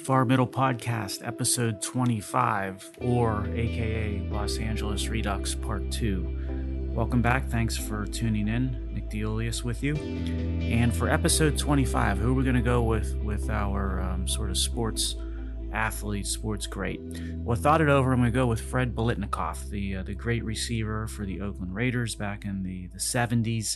Far Middle Podcast, episode 25, or AKA Los Angeles Redux Part 2. Welcome back. Thanks for tuning in. Nick DeOlius with you. And for episode 25, who are we going to go with our sort of sports athlete, sports great? Well, I thought it over. I'm going to go with Fred Biletnikoff, the great receiver for the Oakland Raiders back in the 70s.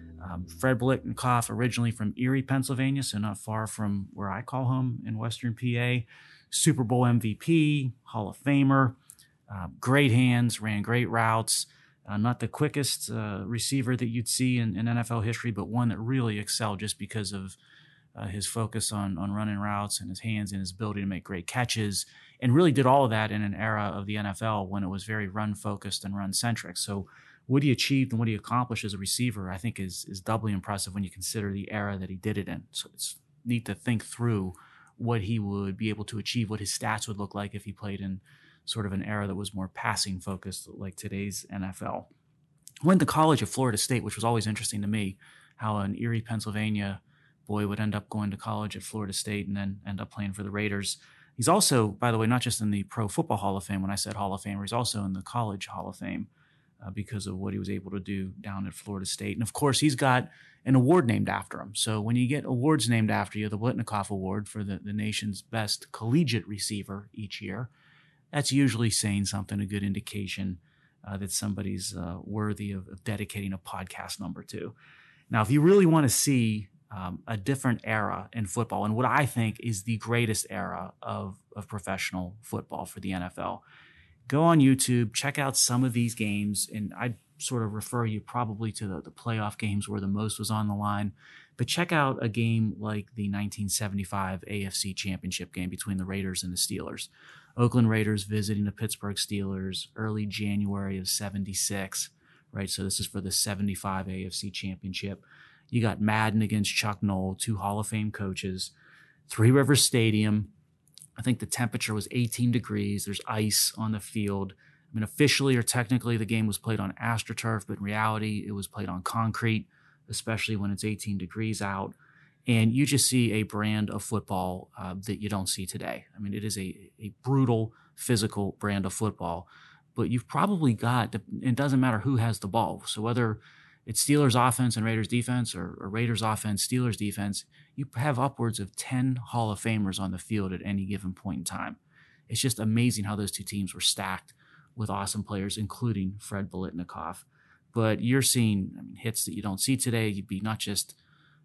Fred Biletnikoff, originally from Erie, Pennsylvania, so not far from where I call home in Western PA. Super Bowl MVP, Hall of Famer, great hands, ran great routes. Not the quickest receiver that you'd see in NFL history, but one that really excelled just because of his focus on running routes and his hands and his ability to make great catches, and really did all of that in an era of the NFL when it was very run-focused and run-centric. So what he achieved and what he accomplished as a receiver, I think, is doubly impressive when you consider the era that he did it in. So it's neat to think through what he would be able to achieve, what his stats would look like if he played in sort of an era that was more passing focused like today's NFL. Went to college at Florida State, which was always interesting to me, how an Erie, Pennsylvania boy would end up going to college at Florida State and then end up playing for the Raiders. He's also, by the way, not just in the Pro Football Hall of Fame. When I said Hall of Famer, he's also in the College Hall of Fame because of what he was able to do down at Florida State. And of course, he's got an award named after him. So when you get awards named after you, the Biletnikoff Award for the nation's best collegiate receiver each year, that's usually saying something, a good indication that somebody's worthy of dedicating a podcast number to. Now, if you really want to see a different era in football, and what I think is the greatest era of professional football for the NFL, go on YouTube, check out some of these games, and I'd sort of refer you probably to the playoff games where the most was on the line. But check out a game like the 1975 AFC Championship game between the Raiders and the Steelers. Oakland Raiders visiting the Pittsburgh Steelers early January of 76, right? So this is for the 75 AFC Championship. You got Madden against Chuck Noll, two Hall of Fame coaches. Three Rivers Stadium. I think the temperature was 18 degrees. There's ice on the field. I mean, officially or technically, the game was played on AstroTurf, but in reality, it was played on concrete, especially when it's 18 degrees out. And you just see a brand of football that you don't see today. I mean, it is a brutal, physical brand of football. But you've probably got, it doesn't matter who has the ball. So whether it's Steelers offense and Raiders defense or Raiders offense, Steelers defense, you have upwards of 10 Hall of Famers on the field at any given point in time. It's just amazing how those two teams were stacked with awesome players, including Fred Biletnikoff. But you're seeing hits that you don't see today. You'd be not just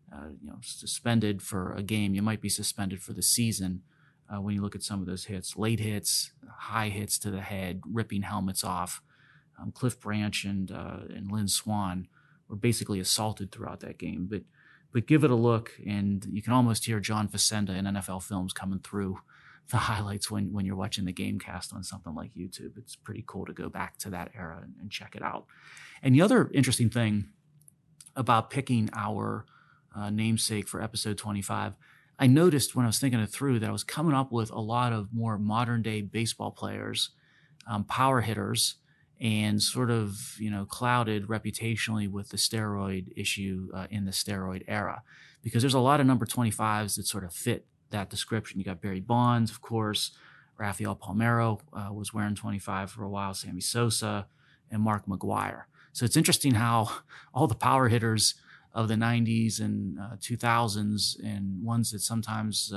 suspended for a game, you might be suspended for the season when you look at some of those hits. Late hits, high hits to the head, ripping helmets off. Cliff Branch and Lynn Swann were basically assaulted throughout that game. But give it a look, and you can almost hear John Facenda in NFL Films coming through the highlights when you're watching the game cast on something like YouTube. It's pretty cool to go back to that era and check it out. And the other interesting thing about picking our namesake for episode 25, I noticed when I was thinking it through that I was coming up with a lot of more modern day baseball players, power hitters, and sort of, clouded reputationally with the steroid issue in the steroid era. Because there's a lot of number 25s that sort of fit that description. You got Barry Bonds, of course. Rafael Palmeiro was wearing 25 for a while. Sammy Sosa and Mark McGwire. So it's interesting how all the power hitters of the 90s and 2000s and ones that sometimes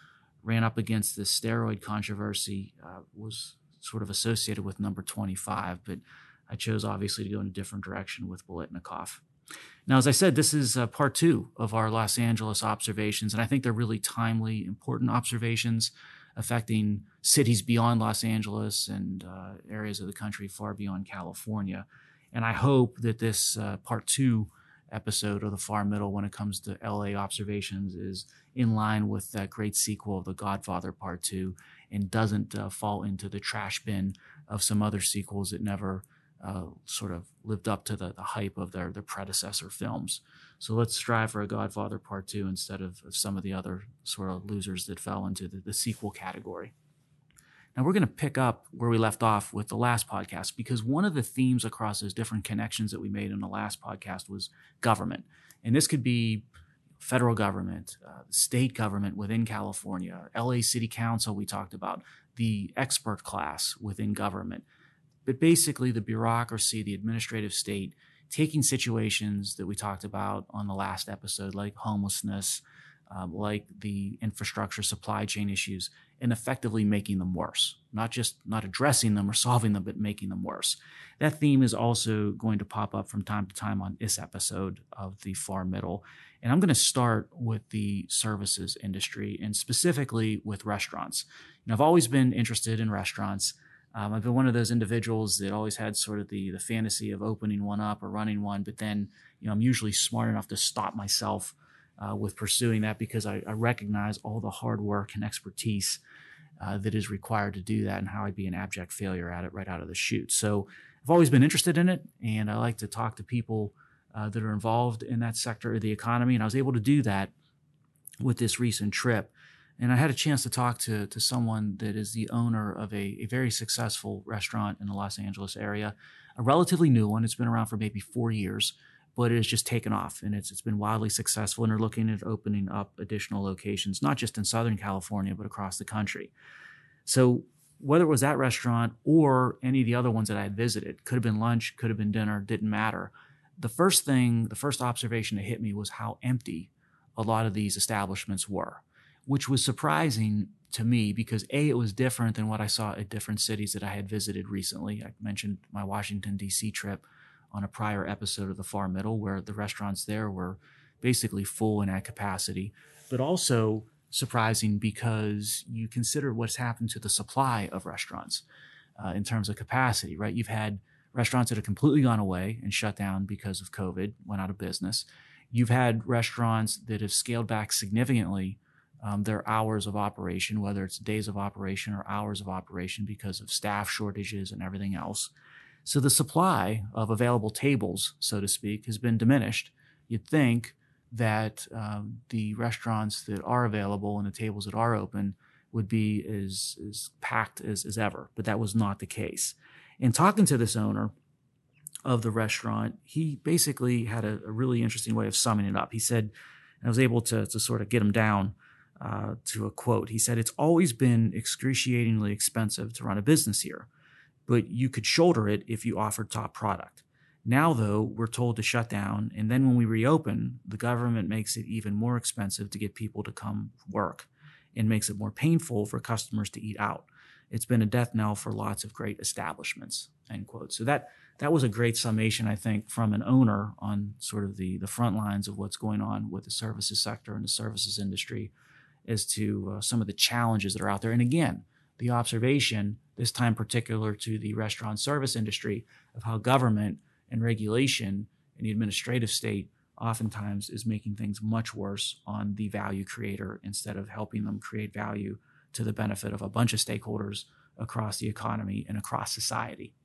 ran up against the steroid controversy was sort of associated with number 25, but I chose obviously to go in a different direction with Biletnikoff. Now, as I said, this is part two of our Los Angeles observations, and I think they're really timely, important observations affecting cities beyond Los Angeles and areas of the country far beyond California. And I hope that this part two episode of the Far Middle, when it comes to LA observations, is in line with that great sequel of The Godfather Part 2 and doesn't fall into the trash bin of some other sequels that never sort of lived up to the hype of their predecessor films. So let's strive for a Godfather Part 2 instead of some of the other sort of losers that fell into the sequel category. Now, we're going to pick up where we left off with the last podcast, because one of the themes across those different connections that we made in the last podcast was government. And this could be federal government, the state government within California, LA City Council we talked about, the expert class within government, but basically the bureaucracy, the administrative state, taking situations that we talked about on the last episode, like homelessness, like the infrastructure supply chain issues, and effectively making them worse. Not addressing them or solving them, but making them worse. That theme is also going to pop up from time to time on this episode of the Far Middle. And I'm going to start with the services industry and specifically with restaurants. I've always been interested in restaurants. I've been one of those individuals that always had sort of the fantasy of opening one up or running one, but then I'm usually smart enough to stop myself with pursuing that because I recognize all the hard work and expertise that is required to do that and how I'd be an abject failure at it right out of the chute. So I've always been interested in it, and I like to talk to people that are involved in that sector of the economy, and I was able to do that with this recent trip. And I had a chance to talk to someone that is the owner of a very successful restaurant in the Los Angeles area, a relatively new one. It's been around for maybe 4 years, but it has just taken off, and it's been wildly successful, and they're looking at opening up additional locations, not just in Southern California, but across the country. So whether it was that restaurant or any of the other ones that I had visited, could have been lunch, could have been dinner, didn't matter. The first observation that hit me was how empty a lot of these establishments were, which was surprising to me because A, it was different than what I saw at different cities that I had visited recently. I mentioned my Washington, D.C. trip on a prior episode of the Far Middle, where the restaurants there were basically full and at capacity, but also surprising because you consider what's happened to the supply of restaurants in terms of capacity, right? You've had restaurants that have completely gone away and shut down because of COVID, went out of business. You've had restaurants that have scaled back significantly their hours of operation, whether it's days of operation or hours of operation because of staff shortages and everything else. So the supply of available tables, so to speak, has been diminished. You'd think that the restaurants that are available and the tables that are open would be as packed as ever, but that was not the case. In talking to this owner of the restaurant, he basically had a really interesting way of summing it up. He said, and I was able to sort of get him down to a quote. He said, "It's always been excruciatingly expensive to run a business here, but you could shoulder it if you offered top product. Now, though, we're told to shut down, and then when we reopen, the government makes it even more expensive to get people to come work and makes it more painful for customers to eat out. It's been a death knell for lots of great establishments," end quote. So that was a great summation, I think, from an owner on sort of the front lines of what's going on with the services sector and the services industry as to some of the challenges that are out there. And again, the observation, this time particular to the restaurant service industry, of how government and regulation and the administrative state oftentimes is making things much worse on the value creator instead of helping them create value to the benefit of a bunch of stakeholders across the economy and across society.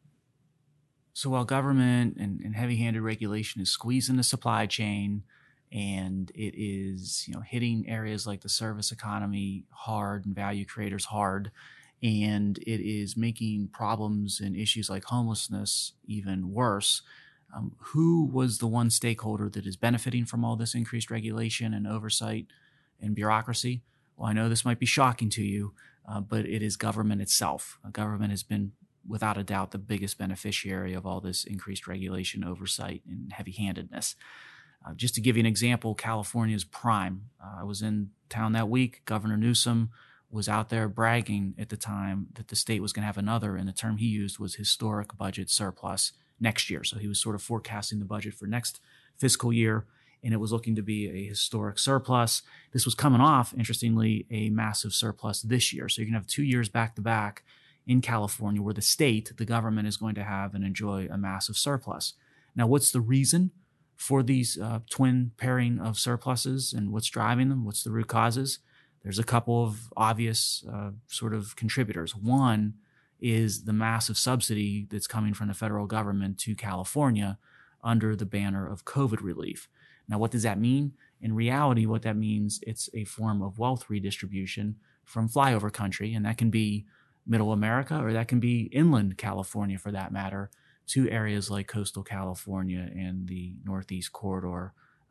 So while government and heavy-handed regulation is squeezing the supply chain, and it is hitting areas like the service economy hard and value creators hard, and it is making problems and issues like homelessness even worse, who was the one stakeholder that is benefiting from all this increased regulation and oversight and bureaucracy? Well, I know this might be shocking to you, but it is government itself. Government has been, without a doubt, the biggest beneficiary of all this increased regulation, oversight, and heavy-handedness. Just to give you an example, California's prime. I was in town that week. Governor Newsom was out there bragging at the time that the state was going to have another, and the term he used was historic budget surplus next year. So he was sort of forecasting the budget for next fiscal year, and it was looking to be a historic surplus. This was coming off, interestingly, a massive surplus this year. So you're going to have 2 years back-to-back in California where the state, the government, is going to have and enjoy a massive surplus. Now, what's the reason for these twin pairing of surpluses and what's driving them? What's the root causes? There's a couple of obvious sort of contributors. One is the massive subsidy that's coming from the federal government to California under the banner of COVID relief. Now, what does that mean? In reality, what that means, it's a form of wealth redistribution from flyover country, and that can be middle America or that can be inland California for that matter, to areas like coastal California and the Northeast corridor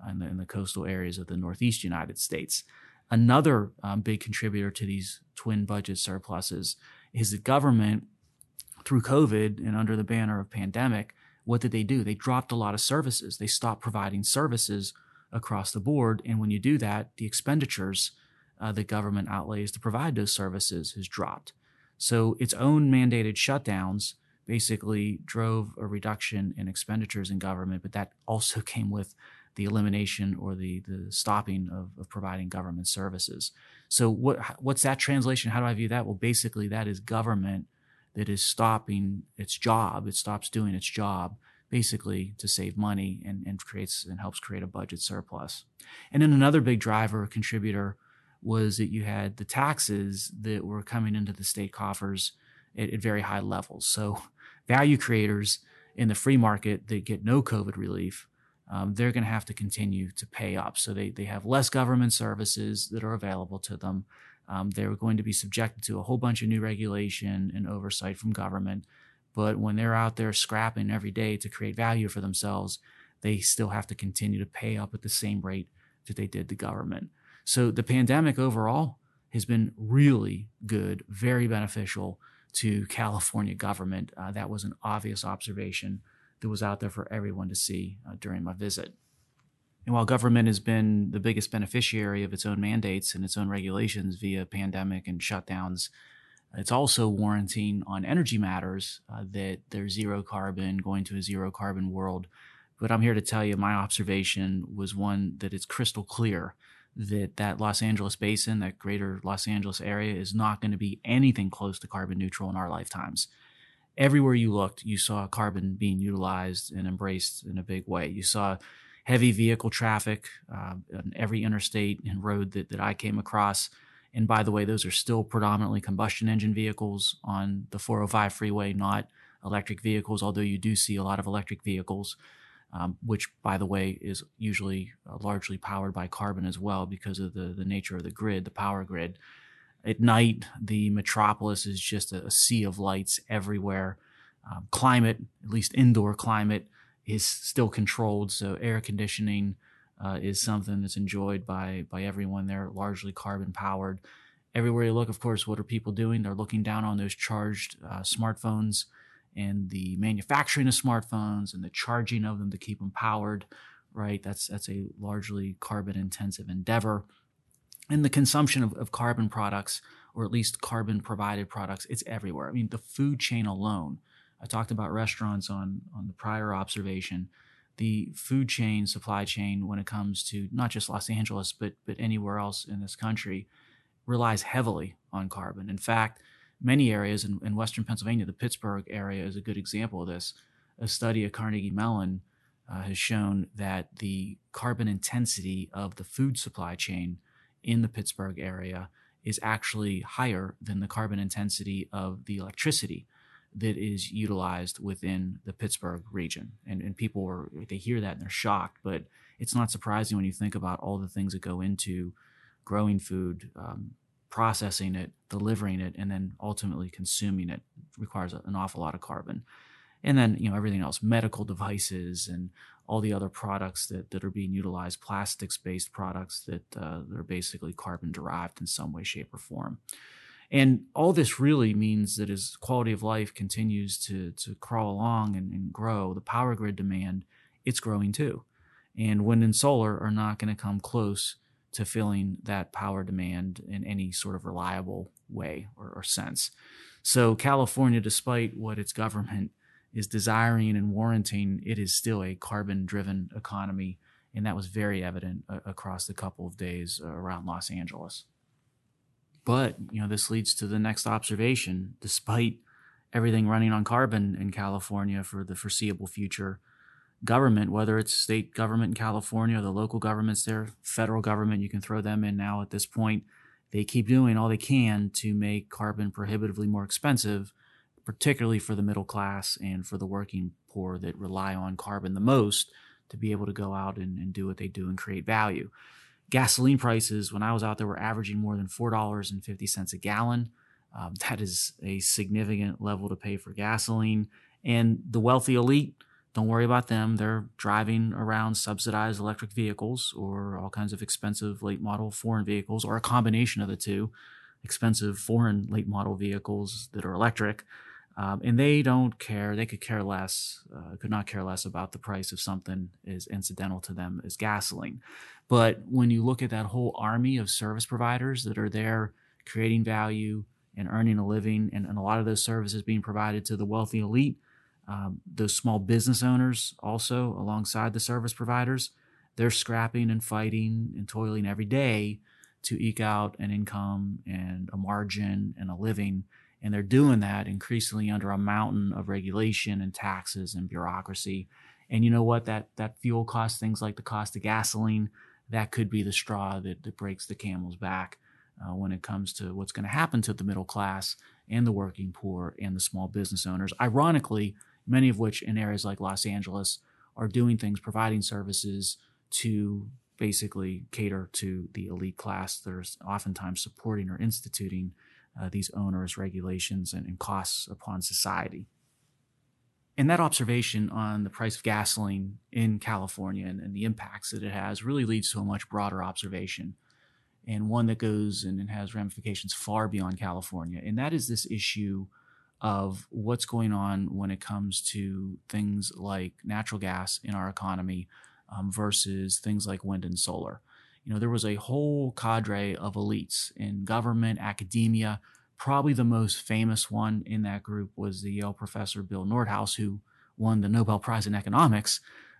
in the coastal areas of the Northeast United States. Another big contributor to these twin budget surpluses is the government, through COVID and under the banner of pandemic. What did they do? They dropped a lot of services. They stopped providing services across the board. And when you do that, the expenditures the government outlays to provide those services has dropped. So its own mandated shutdowns basically drove a reduction in expenditures in government, but that also came with the elimination or the stopping of providing government services. So what's that translation? How do I view that? Well, basically that is government that is stopping its job. It stops doing its job basically to save money and helps create a budget surplus. And then another big driver, contributor, was that you had the taxes that were coming into the state coffers at very high levels. So value creators in the free market that get no COVID relief, they're going to have to continue to pay up. So they have less government services that are available to them. They're going to be subjected to a whole bunch of new regulation and oversight from government. But when they're out there scrapping every day to create value for themselves, they still have to continue to pay up at the same rate that they did to government. So the pandemic overall has been really good, very beneficial to California government. That was an obvious observation that was out there for everyone to see during my visit. And while government has been the biggest beneficiary of its own mandates and its own regulations via pandemic and shutdowns, it's also warranting on energy matters that there's zero carbon, going to a zero carbon world. But I'm here to tell you my observation was one that is crystal clear that Los Angeles basin, that greater Los Angeles area, is not going to be anything close to carbon neutral in our lifetimes. Everywhere you looked, you saw carbon being utilized and embraced in a big way. You saw heavy vehicle traffic on every interstate and road that I came across. And by the way, those are still predominantly combustion engine vehicles on the 405 freeway, not electric vehicles, although you do see a lot of electric vehicles, which, by the way, is usually largely powered by carbon as well because of the nature of the grid, the power grid. At night, the metropolis is just a sea of lights everywhere. Climate, at least indoor climate, is still controlled, so air conditioning is something that's enjoyed by everyone there, largely carbon powered. Everywhere you look, of course, what are people doing? They're looking down on those charged smartphones and the manufacturing of smartphones and the charging of them to keep them powered, right? That's a largely carbon intensive endeavor. And the consumption of carbon products, or at least carbon provided products, it's everywhere. I mean, the food chain alone, I talked about restaurants on the prior observation. The food chain, supply chain, when it comes to not just Los Angeles, but anywhere else in this country, relies heavily on carbon. In fact, many areas in Western Pennsylvania, the Pittsburgh area is a good example of this. A study at Carnegie Mellon has shown that the carbon intensity of the food supply chain in the Pittsburgh area is actually higher than the carbon intensity of the electricity that is utilized within the Pittsburgh region. And people they hear that and they're shocked, but it's not surprising when you think about all the things that go into growing food, processing it, delivering it, and then ultimately consuming it. It requires an awful lot of carbon. And then, everything else, medical devices and all the other products that are being utilized, plastics-based products that are basically carbon derived in some way, shape, or form. And all this really means that as quality of life continues to crawl along and grow, the power grid demand, it's growing too. And wind and solar are not going to come close to filling that power demand in any sort of reliable way or sense. So California, despite what its government is desiring and warranting, it is still a carbon-driven economy, and that was very evident across the couple of days around Los Angeles. But, this leads to the next observation. Despite everything running on carbon in California for the foreseeable future, government, whether it's state government in California or the local governments there, federal government, you can throw them in now at this point, they keep doing all they can to make carbon prohibitively more expensive, particularly for the middle class and for the working poor that rely on carbon the most to be able to go out and do what they do and create value. Gasoline prices, when I was out there, were averaging more than $4.50 a gallon. That is a significant level to pay for gasoline. And the wealthy elite, don't worry about them. They're driving around subsidized electric vehicles or all kinds of expensive late model foreign vehicles, or a combination of the two, expensive foreign late model vehicles that are electric. And they don't care. They could not care less about the price of something as incidental to them as gasoline. But when you look at that whole army of service providers that are there creating value and earning a living, and a lot of those services being provided to the wealthy elite, those small business owners also alongside the service providers, they're scrapping and fighting and toiling every day to eke out an income and a margin and a living. And they're doing that increasingly under a mountain of regulation and taxes and bureaucracy. And you know what? That fuel cost, things like the cost of gasoline, that could be the straw that breaks the camel's back when it comes to what's going to happen to the middle class and the working poor and the small business owners. Ironically, many of which in areas like Los Angeles are doing things, providing services to basically cater to the elite class that are oftentimes supporting or instituting these onerous regulations and costs upon society. And that observation on the price of gasoline in California and the impacts that it has really leads to a much broader observation, and one that goes and has ramifications far beyond California. And that is this issue of what's going on when it comes to things like natural gas in our economy versus things like wind and solar. You know, there was a whole cadre of elites in government, academia. Probably the most famous one in that group was the Yale professor Bill Nordhaus, who won the Nobel Prize in Economics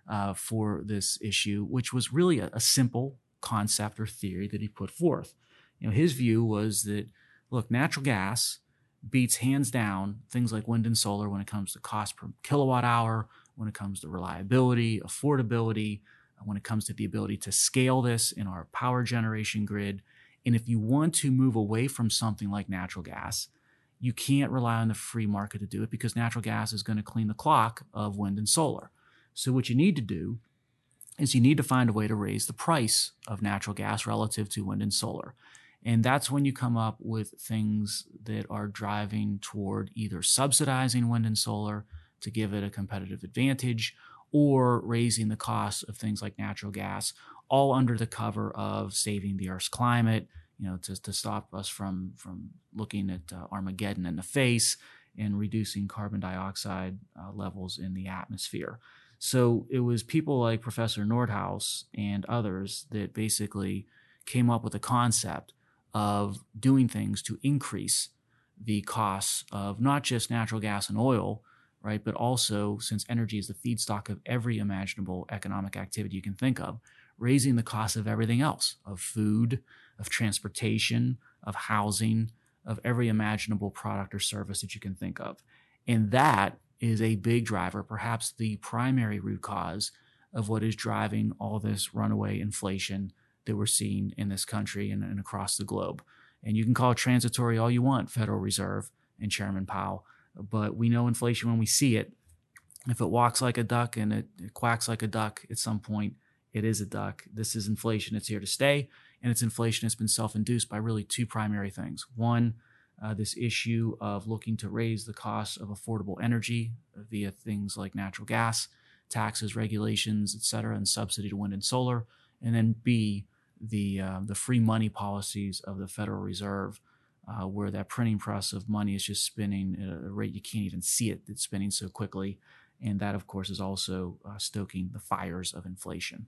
for this issue, which was really a simple concept or theory that he put forth. You know, his view was that, look, natural gas beats hands down things like wind and solar when it comes to cost per kilowatt hour, when it comes to reliability, affordability, when it comes to the ability to scale this in our power generation grid. And if you want to move away from something like natural gas, you can't rely on the free market to do it, because natural gas is going to clean the clock of wind and solar. So what you need to do is you need to find a way to raise the price of natural gas relative to wind and solar. And that's when you come up with things that are driving toward either subsidizing wind and solar to give it a competitive advantage, or raising the cost of things like natural gas, all under the cover of saving the Earth's climate, you know, to stop us from looking at Armageddon in the face and reducing carbon dioxide levels in the atmosphere. So it was people like Professor Nordhaus and others that basically came up with a concept of doing things to increase the costs of not just natural gas and oil, right, but also, since energy is the feedstock of every imaginable economic activity you can think of, raising the cost of everything else, of food, of transportation, of housing, of every imaginable product or service that you can think of. And that is a big driver, perhaps the primary root cause of what is driving all this runaway inflation that we're seeing in this country and across the globe. And you can call it transitory all you want, Federal Reserve and Chairman Powell, but we know inflation when we see it. If it walks like a duck and it quacks like a duck, at some point it is a duck. This is inflation. It's here to stay, and it's inflation that's been self-induced by really two primary things. One, this issue of looking to raise the cost of affordable energy via things like natural gas, taxes, regulations, et cetera, and subsidy to wind and solar. And then B, the free money policies of the Federal Reserve, where that printing press of money is just spinning at a rate you can't even see it. It's spinning so quickly. And that, of course, is also stoking the fires of inflation.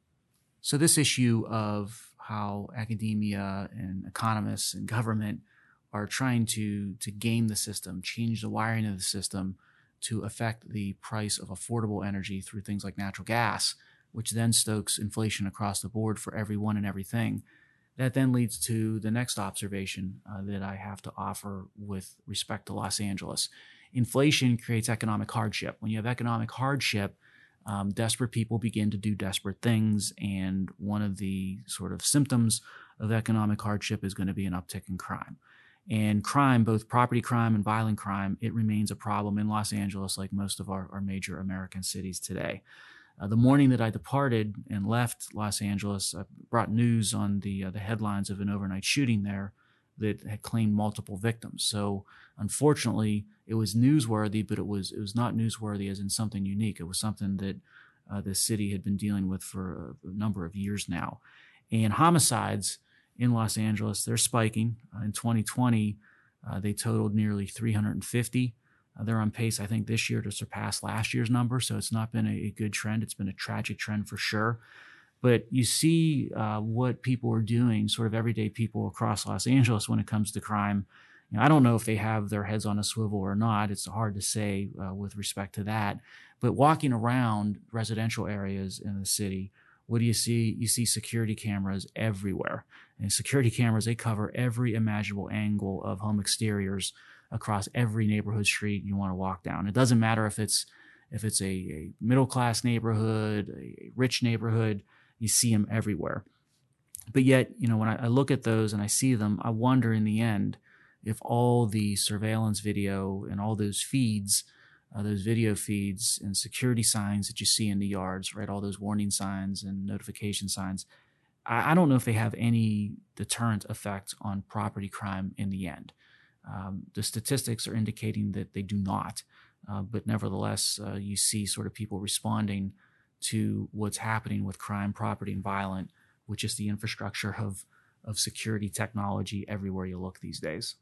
So this issue of how academia and economists and government are trying to game the system, change the wiring of the system to affect the price of affordable energy through things like natural gas, which then stokes inflation across the board for everyone and everything. That then leads to the next observation that I have to offer with respect to Los Angeles. Inflation creates economic hardship. When you have economic hardship, desperate people begin to do desperate things, and one of the sort of symptoms of economic hardship is going to be an uptick in crime. And crime, both property crime and violent crime, it remains a problem in Los Angeles like most of our major American cities today. The morning that I departed and left Los Angeles, I brought news on the headlines of an overnight shooting there that had claimed multiple victims. So unfortunately, it was newsworthy, but it was not newsworthy as in something unique. It was something that the city had been dealing with for a number of years now. And homicides in Los Angeles, they're spiking. In 2020, they totaled nearly 350. They're on pace, I think, this year to surpass last year's number. So it's not been a good trend. It's been a tragic trend for sure. But you see what people are doing, sort of everyday people across Los Angeles when it comes to crime. I don't know if they have their heads on a swivel or not. It's hard to say with respect to that. But walking around residential areas in the city, what do you see? You see security cameras everywhere. And security cameras, they cover every imaginable angle of home exteriors across every neighborhood street you want to walk down. It doesn't matter if it's a middle-class neighborhood, a rich neighborhood, you see them everywhere. But yet, when I look at those and I see them, I wonder in the end if all the surveillance video and all those feeds, those video feeds and security signs that you see in the yards, right, all those warning signs and notification signs, I don't know if they have any deterrent effect on property crime in the end. The statistics are indicating that they do not, but nevertheless, you see sort of people responding to what's happening with crime, property, and violence, which is the infrastructure of security technology everywhere you look these days.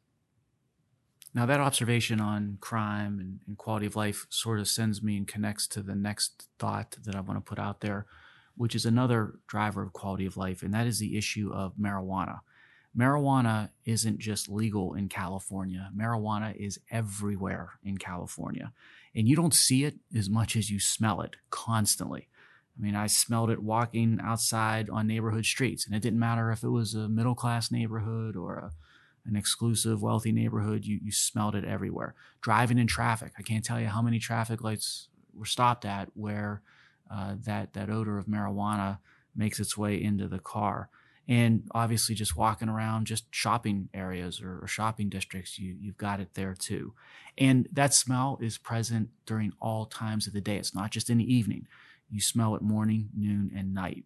Now, that observation on crime and quality of life sort of sends me and connects to the next thought that I want to put out there, which is another driver of quality of life, and that is the issue of marijuana. Marijuana isn't just legal in California. Marijuana is everywhere in California. And you don't see it as much as you smell it constantly. I mean, I smelled it walking outside on neighborhood streets, and it didn't matter if it was a middle-class neighborhood or an exclusive, wealthy neighborhood, you smelled it everywhere. Driving in traffic, I can't tell you how many traffic lights were stopped at where that odor of marijuana makes its way into the car. And obviously just walking around just shopping areas or shopping districts, you've got it there too. And that smell is present during all times of the day. It's not just in the evening. You smell it morning, noon, and night.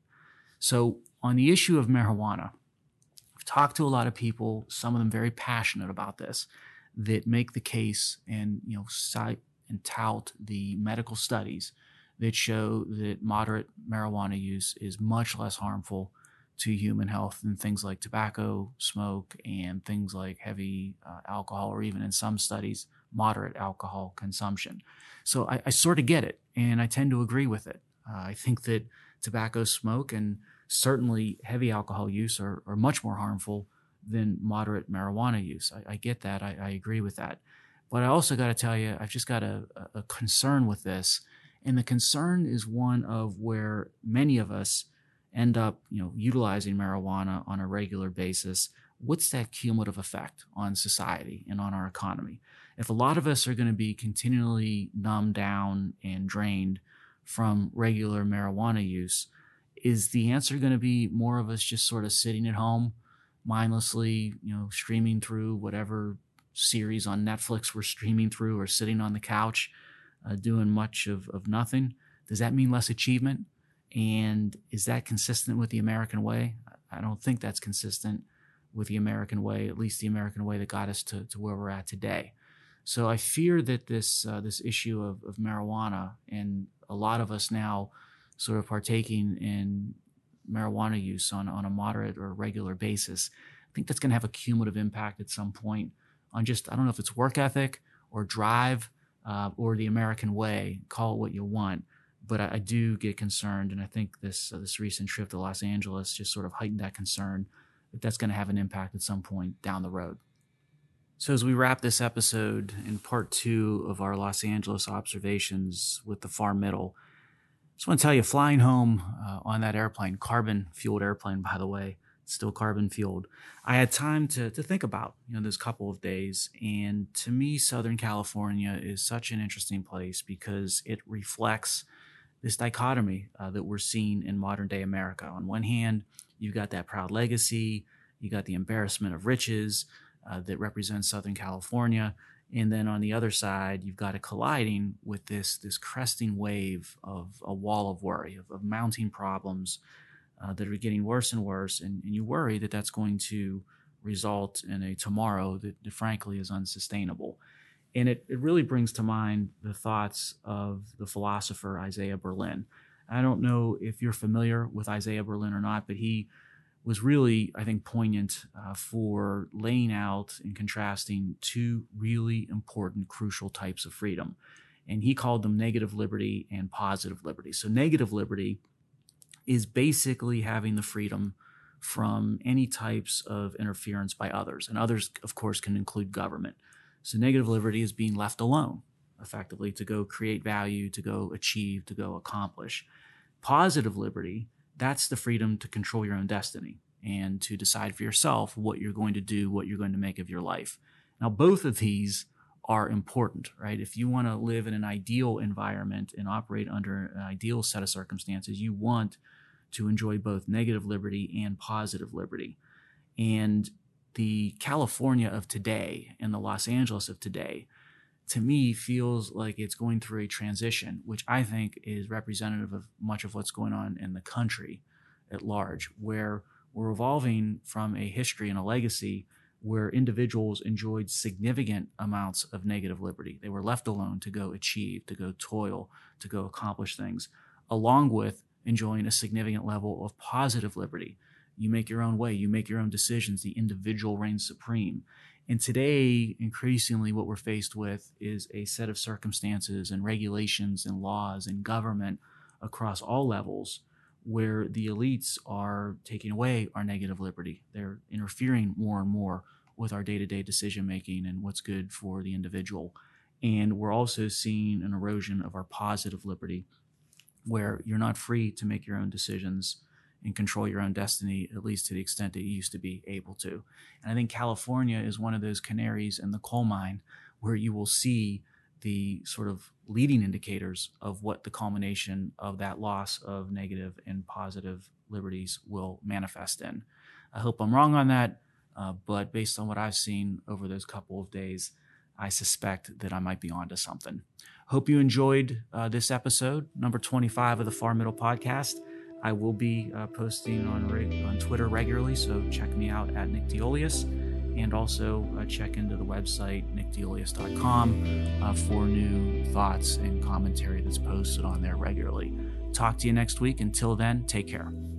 So on the issue of marijuana, I've talked to a lot of people, some of them very passionate about this, that make the case and cite and tout the medical studies that show that moderate marijuana use is much less harmful to human health than things like tobacco, smoke, and things like heavy alcohol, or even in some studies, moderate alcohol consumption. So I sort of get it, and I tend to agree with it. I think that tobacco, smoke, and certainly heavy alcohol use are much more harmful than moderate marijuana use. I get that. I agree with that. But I also got to tell you, I've just got a concern with this. And the concern is one of where many of us end up, utilizing marijuana on a regular basis. What's that cumulative effect on society and on our economy? If a lot of us are going to be continually numbed down and drained from regular marijuana use, is the answer going to be more of us just sort of sitting at home, mindlessly, streaming through whatever series on Netflix we're streaming through, or sitting on the couch doing much of nothing? Does that mean less achievement? And is that consistent with the American way? I don't think that's consistent with the American way, at least the American way that got us to where we're at today. So I fear that this issue of marijuana, and a lot of us now sort of partaking in marijuana use on a moderate or regular basis, I think that's going to have a cumulative impact at some point on just, I don't know if it's work ethic or drive or the American way, call it what you want. But I do get concerned, and I think this recent trip to Los Angeles just sort of heightened that concern that that's going to have an impact at some point down the road. So as we wrap this episode in part 2 of our Los Angeles observations with the far middle, I just want to tell you, flying home on that airplane, carbon-fueled airplane, by the way, still carbon-fueled, I had time to think about those couple of days. And to me, Southern California is such an interesting place because it reflects this dichotomy that we're seeing in modern day America. On one hand, you've got that proud legacy, you got the embarrassment of riches that represents Southern California. And then on the other side, you've got it colliding with this cresting wave of a wall of worry, of mounting problems that are getting worse and worse. And you worry that that's going to result in a tomorrow that frankly is unsustainable. And it really brings to mind the thoughts of the philosopher Isaiah Berlin. I don't know if you're familiar with Isaiah Berlin or not, but he was really, I think, poignant for laying out and contrasting two really important, crucial types of freedom. And he called them negative liberty and positive liberty. So negative liberty is basically having the freedom from any types of interference by others. And others, of course, can include government. So negative liberty is being left alone, effectively, to go create value, to go achieve, to go accomplish. Positive liberty, that's the freedom to control your own destiny and to decide for yourself what you're going to do, what you're going to make of your life. Now, both of these are important, right? If you want to live in an ideal environment and operate under an ideal set of circumstances, you want to enjoy both negative liberty and positive liberty. And the California of today and the Los Angeles of today, to me, feels like it's going through a transition, which I think is representative of much of what's going on in the country at large, where we're evolving from a history and a legacy where individuals enjoyed significant amounts of negative liberty. They were left alone to go achieve, to go toil, to go accomplish things, along with enjoying a significant level of positive liberty. You make your own way, you make your own decisions, the individual reigns supreme. And today, increasingly, what we're faced with is a set of circumstances and regulations and laws and government across all levels where the elites are taking away our negative liberty. They're interfering more and more with our day-to-day decision-making and what's good for the individual. And we're also seeing an erosion of our positive liberty, where you're not free to make your own decisions and control your own destiny, at least to the extent that you used to be able to. And I think California is one of those canaries in the coal mine where you will see the sort of leading indicators of what the culmination of that loss of negative and positive liberties will manifest in. I hope I'm wrong on that, but based on what I've seen over those couple of days, I suspect that I might be onto something. Hope you enjoyed this episode, number 25 of the Far Middle Podcast. I will be posting on Twitter regularly, so check me out at Nick DeIuliis, and also check into the website, nickdeuliis.com, for new thoughts and commentary that's posted on there regularly. Talk to you next week. Until then, take care.